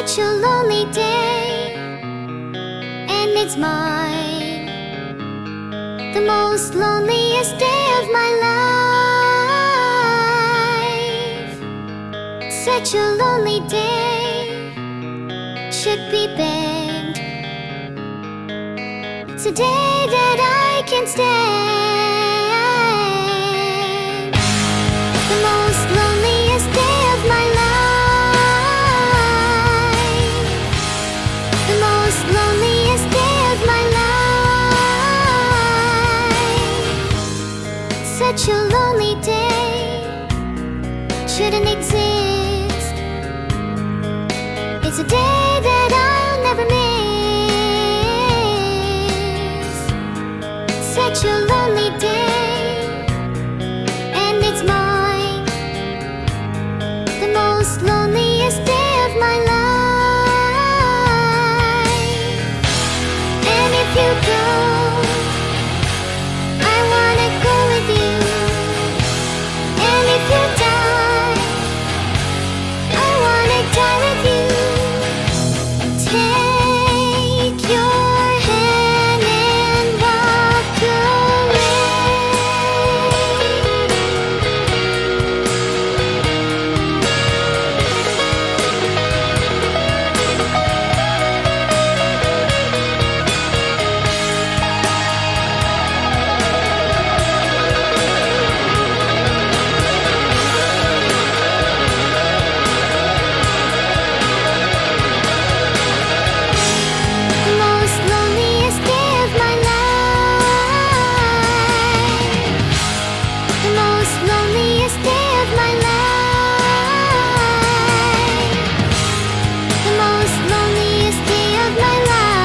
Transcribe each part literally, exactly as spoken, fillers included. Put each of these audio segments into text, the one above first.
Such a lonely day, and it's mine, the most loneliest day of my life. Such a lonely day should be banned. It's a day that I can't stand. The most loneliest day of my life. The most loneliest day of my life. Such a lonely day shouldn't exist. It's a day that I'll never miss. Such a lonely day, and it's mine, the most loneliest day of my life. And if you go, I wanna go with you. And if you die, I wanna die with you. Take your hand and walk away. The most loneliest day of my life. The most loneliest day of my life. The most loneliest day of my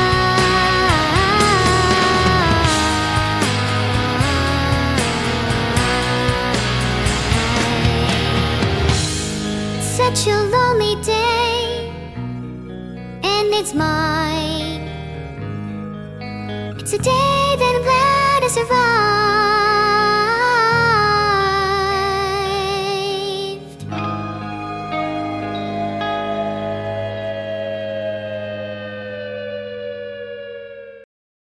life. Such a lonely day, and it's mine. It's a day that I'm glad I survived.